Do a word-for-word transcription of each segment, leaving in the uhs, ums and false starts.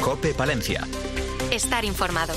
COPE Palencia. Estar informado.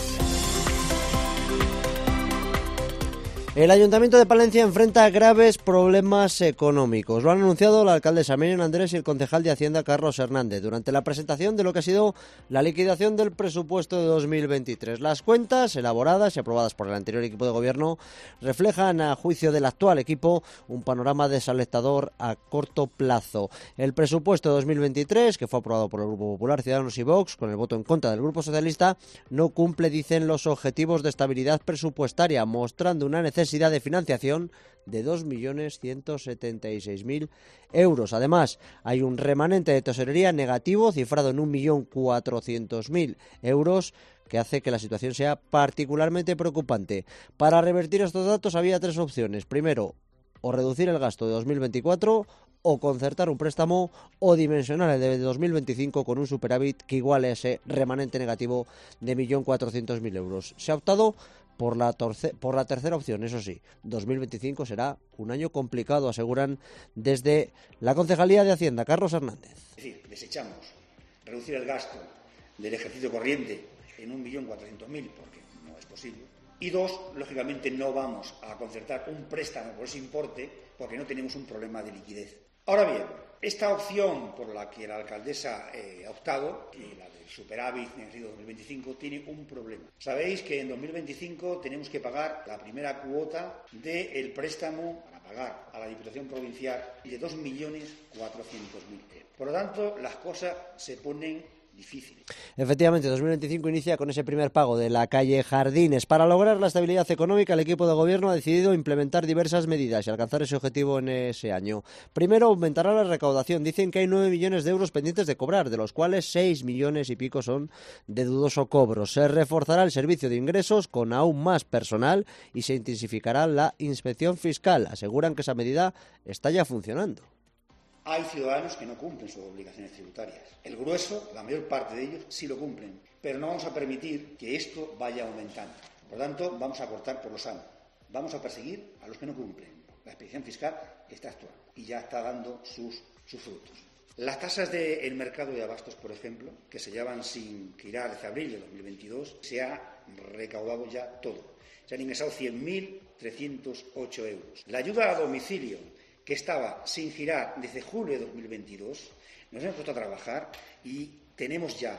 El Ayuntamiento de Palencia enfrenta graves problemas económicos. Lo han anunciado la alcaldesa Miriam Andrés y el concejal de Hacienda Carlos Hernández durante la presentación de lo que ha sido la liquidación del presupuesto de dos mil veintitrés. Las cuentas, elaboradas y aprobadas por el anterior equipo de gobierno, reflejan, a juicio del actual equipo, un panorama desalentador a corto plazo. El presupuesto de dos mil veintitrés, que fue aprobado por el Grupo Popular, Ciudadanos y Vox, con el voto en contra del Grupo Socialista, no cumple, dicen, los objetivos de estabilidad presupuestaria, mostrando una necesidad de financiación de dos millones ciento setenta y seis mil euros. Además, hay un remanente de tesorería negativo cifrado en un millón cuatrocientos mil euros, que hace que la situación sea particularmente preocupante. Para revertir estos datos había tres opciones. Primero, o reducir el gasto de dos mil veinticuatro, o concertar un préstamo, o dimensionar el de dos mil veinticinco con un superávit que iguale a ese remanente negativo de un millón cuatrocientos mil euros. Se ha optado por la, torce, por la tercera opción. Eso sí, dos mil veinticinco será un año complicado, aseguran desde la Concejalía de Hacienda. Carlos Hernández. Es decir, desechamos reducir el gasto del ejercicio corriente en un millón cuatrocientos mil, porque no es posible. Y dos, lógicamente no vamos a concertar un préstamo por ese importe porque no tenemos un problema de liquidez. Ahora bien, esta opción por la que la alcaldesa eh, ha optado, y la del superávit en el dos mil veinticinco, tiene un problema. Sabéis que en dos mil veinticinco tenemos que pagar la primera cuota del préstamo para pagar a la Diputación Provincial de dos millones cuatrocientos mil euros. Por lo tanto, las cosas se ponen difíciles. Efectivamente, dos mil veinticinco inicia con ese primer pago de la calle Jardines. Para lograr la estabilidad económica, el equipo de gobierno ha decidido implementar diversas medidas y alcanzar ese objetivo en ese año. Primero, aumentará la recaudación. Dicen que hay nueve millones de euros pendientes de cobrar, de los cuales seis millones y pico son de dudoso cobro. Se reforzará el servicio de ingresos con aún más personal y se intensificará la inspección fiscal. Aseguran que esa medida está ya funcionando. Hay ciudadanos que no cumplen sus obligaciones tributarias. El grueso, la mayor parte de ellos, sí lo cumplen. Pero no vamos a permitir que esto vaya aumentando. Por lo tanto, vamos a cortar por lo sano. Vamos a perseguir a los que no cumplen. La inspección fiscal está actuando y ya está dando sus, sus frutos. Las tasas del mercado de abastos, por ejemplo, que se llevan sin girar desde abril de dos mil veintidós, se ha recaudado ya todo. Se han ingresado cien mil trescientos ocho euros. La ayuda a domicilio, que estaba sin girar desde julio de dos mil veintidós, nos hemos puesto a trabajar y tenemos ya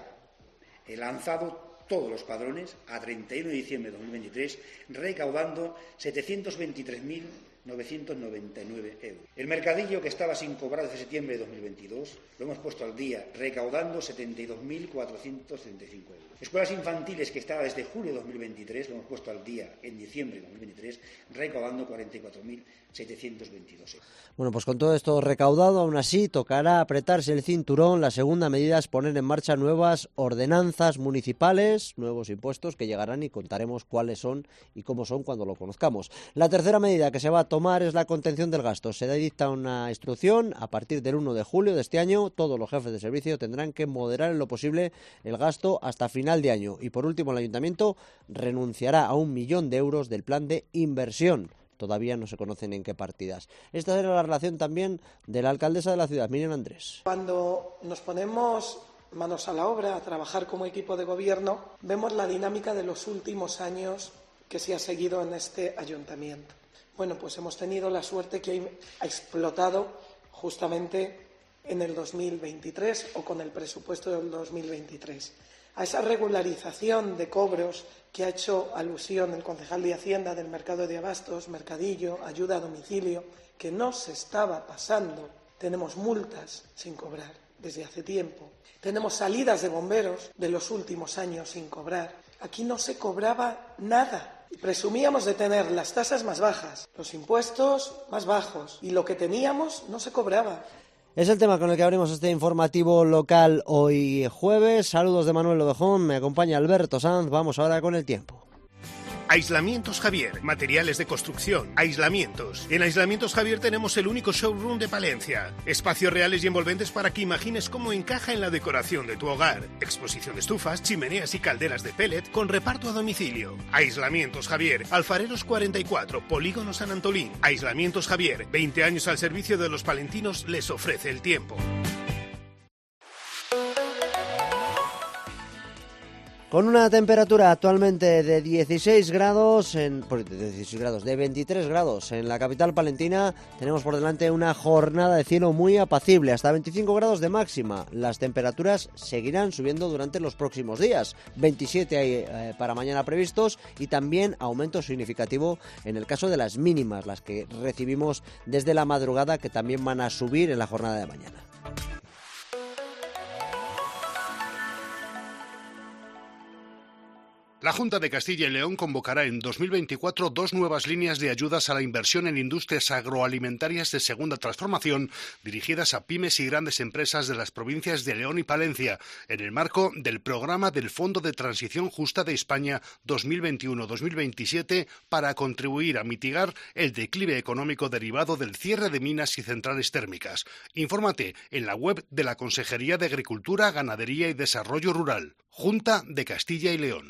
lanzado todos los padrones a treinta y uno de diciembre de dos mil veintitrés, recaudando setecientos veintitrés mil novecientos noventa y nueve euros. El mercadillo, que estaba sin cobrar desde septiembre de dos mil veintidós, lo hemos puesto al día, recaudando setenta y dos mil cuatrocientos setenta y cinco euros. Escuelas infantiles, que estaba desde julio de dos mil veintitrés, lo hemos puesto al día en diciembre de dos mil veintitrés, recaudando cuarenta y cuatro mil setecientos veintidós euros. Bueno, pues con todo esto recaudado, aún así tocará apretarse el cinturón. La segunda medida es poner en marcha nuevas ordenanzas municipales, nuevos impuestos que llegarán y contaremos cuáles son y cómo son cuando lo conozcamos. La tercera medida que se va a tomar es la contención del gasto. Se dicta una instrucción: a partir del uno de julio de este año, todos los jefes de servicio tendrán que moderar en lo posible el gasto hasta final de año. Y por último, el ayuntamiento renunciará a un millón de euros del plan de inversión. Todavía no se conocen en qué partidas. Esta era la relación también de la alcaldesa de la ciudad, Miriam Andrés. Cuando nos ponemos manos a la obra a trabajar como equipo de gobierno, vemos la dinámica de los últimos años que se ha seguido en este ayuntamiento. Bueno, pues hemos tenido la suerte que ha explotado justamente en el dos mil veintitrés o con el presupuesto del dos mil veintitrés. A esa regularización de cobros que ha hecho alusión el concejal de Hacienda del mercado de abastos, mercadillo, ayuda a domicilio, que no se estaba pasando. Tenemos multas sin cobrar desde hace tiempo. Tenemos salidas de bomberos de los últimos años sin cobrar. Aquí no se cobraba nada. Presumíamos de tener las tasas más bajas, los impuestos más bajos, y lo que teníamos no se cobraba. Es el tema con el que abrimos este informativo local hoy jueves. Saludos de Manuel Lodejón, me acompaña Alberto Sanz. Vamos ahora con el tiempo. Aislamientos Javier, materiales de construcción, aislamientos. En Aislamientos Javier tenemos el único showroom de Palencia. Espacios reales y envolventes para que imagines cómo encaja en la decoración de tu hogar. Exposición de estufas, chimeneas y calderas de pellet con reparto a domicilio. Aislamientos Javier, Alfareros cuarenta y cuatro, Polígono San Antolín. Aislamientos Javier, veinte años al servicio de los palentinos, les ofrece el tiempo. Con una temperatura actualmente de dieciséis grados, en, de dieciséis grados, de veintitrés grados en la capital palentina, tenemos por delante una jornada de cielo muy apacible, hasta veinticinco grados de máxima. Las temperaturas seguirán subiendo durante los próximos días, veintisiete hay eh, para mañana previstos, y también aumento significativo en el caso de las mínimas, las que recibimos desde la madrugada, que también van a subir en la jornada de mañana. La Junta de Castilla y León convocará en dos mil veinticuatro dos nuevas líneas de ayudas a la inversión en industrias agroalimentarias de segunda transformación dirigidas a pymes y grandes empresas de las provincias de León y Palencia, en el marco del programa del Fondo de Transición Justa de España dos mil veintiuno a dos mil veintisiete para contribuir a mitigar el declive económico derivado del cierre de minas y centrales térmicas. Infórmate en la web de la Consejería de Agricultura, Ganadería y Desarrollo Rural. Junta de Castilla y León.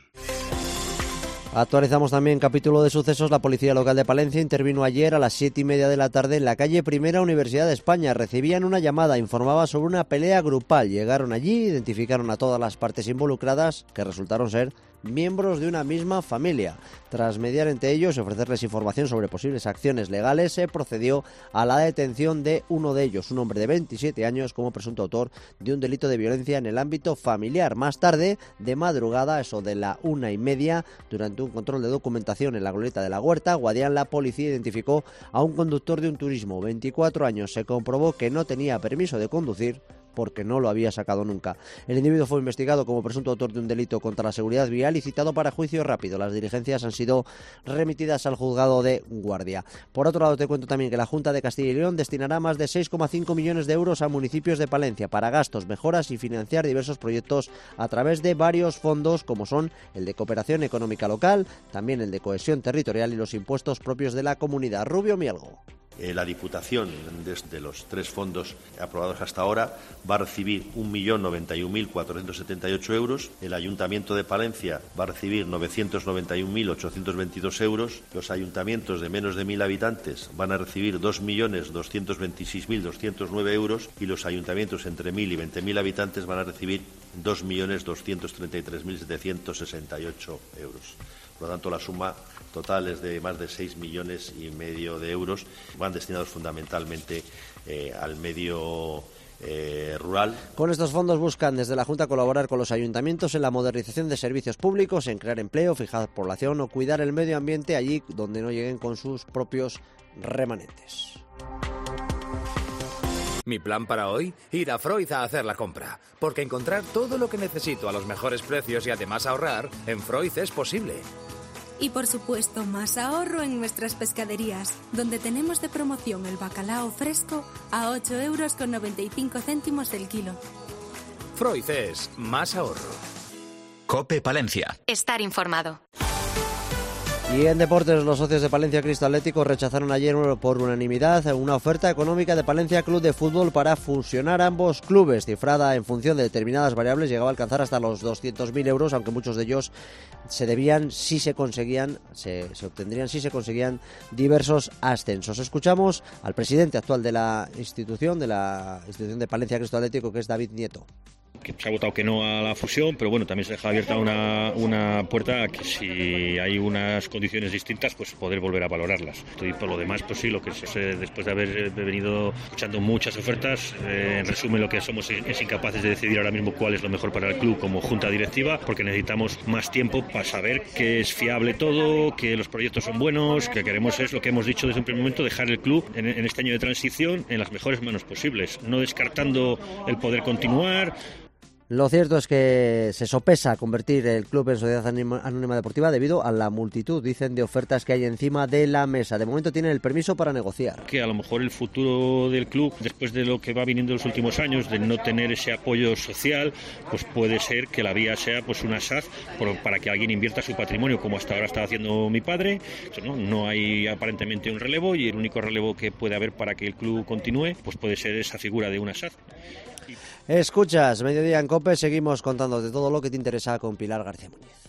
Actualizamos también capítulo de sucesos. La Policía Local de Palencia intervino ayer a las siete y media de la tarde en la calle Primera Universidad de España. Recibían una llamada, informaba sobre una pelea grupal. Llegaron allí, identificaron a todas las partes involucradas, que resultaron ser miembros de una misma familia. Tras mediar entre ellos y ofrecerles información sobre posibles acciones legales, se procedió a la detención de uno de ellos, un hombre de veintisiete años, como presunto autor de un delito de violencia en el ámbito familiar. Más tarde, de madrugada, eso de la una y media, durante un control de documentación en la glorieta de la Huerta, Guadián, la policía identificó a un conductor de un turismo, veinticuatro años. Se comprobó que no tenía permiso de conducir porque no lo había sacado nunca. El individuo fue investigado como presunto autor de un delito contra la seguridad vial y citado para juicio rápido. Las diligencias han sido remitidas al juzgado de Guardia. Por otro lado, te cuento también que la Junta de Castilla y León destinará más de seis coma cinco millones de euros a municipios de Palencia para gastos, mejoras y financiar diversos proyectos a través de varios fondos, como son el de cooperación económica local, también el de cohesión territorial y los impuestos propios de la comunidad. Rubio Mielgo. Eh, la Diputación, desde los tres fondos aprobados hasta ahora, va a recibir un millón noventa y un mil cuatrocientos setenta y ocho euros. El Ayuntamiento de Palencia va a recibir novecientos noventa y un mil ochocientos veintidós euros. Los ayuntamientos de menos de mil habitantes van a recibir dos millones doscientos veintiséis mil doscientos nueve euros y los ayuntamientos entre mil y veinte mil habitantes van a recibir dos millones doscientos treinta y tres mil setecientos sesenta y ocho euros. Por lo tanto, la suma total es de más de seis millones y medio de euros. Van destinados fundamentalmente eh, al medio eh, rural. Con estos fondos buscan desde la Junta colaborar con los ayuntamientos en la modernización de servicios públicos, en crear empleo, fijar población o cuidar el medio ambiente allí donde no lleguen con sus propios remanentes. Mi plan para hoy, ir a Freud a hacer la compra, porque encontrar todo lo que necesito a los mejores precios y además ahorrar, en Freud es posible. Y por supuesto, más ahorro en nuestras pescaderías, donde tenemos de promoción el bacalao fresco a ocho euros con noventa y cinco céntimos el kilo. Freud es más ahorro. COPE Palencia. Estar informado. Y en deportes, los socios de Palencia Cristo Atlético rechazaron ayer por unanimidad una oferta económica de Palencia Club de Fútbol para fusionar ambos clubes, cifrada en función de determinadas variables, llegaba a alcanzar hasta los doscientos mil euros, aunque muchos de ellos se debían si se conseguían, se, se obtendrían si se conseguían diversos ascensos. Escuchamos al presidente actual de la institución, de la institución de Palencia Cristo Atlético, que es David Nieto. Que se ha votado que no a la fusión, pero bueno, también se deja abierta una, una puerta a que si hay unas condiciones distintas, pues poder volver a valorarlas. Y por lo demás, pues sí, lo que sé, después de haber venido escuchando muchas ofertas, eh, en resumen lo que somos es incapaces de decidir ahora mismo cuál es lo mejor para el club como junta directiva, porque necesitamos más tiempo para saber que es fiable todo, que los proyectos son buenos, que queremos es lo que hemos dicho desde un primer momento, dejar el club en, en este año de transición en las mejores manos posibles, no descartando el poder continuar. Lo cierto es que se sopesa convertir el club en sociedad anónima deportiva debido a la multitud, dicen, de ofertas que hay encima de la mesa. De momento tienen el permiso para negociar. Que a lo mejor el futuro del club, después de lo que va viniendo en los últimos años, de no tener ese apoyo social, pues puede ser que la vía sea pues una S A Z por, para que alguien invierta su patrimonio, como hasta ahora está haciendo mi padre. ¿no? no hay aparentemente un relevo y el único relevo que puede haber para que el club continúe, pues puede ser esa figura de una S A Z. Escuchas Mediodía en COPE, seguimos contándote todo lo que te interesa con Pilar García Muñiz.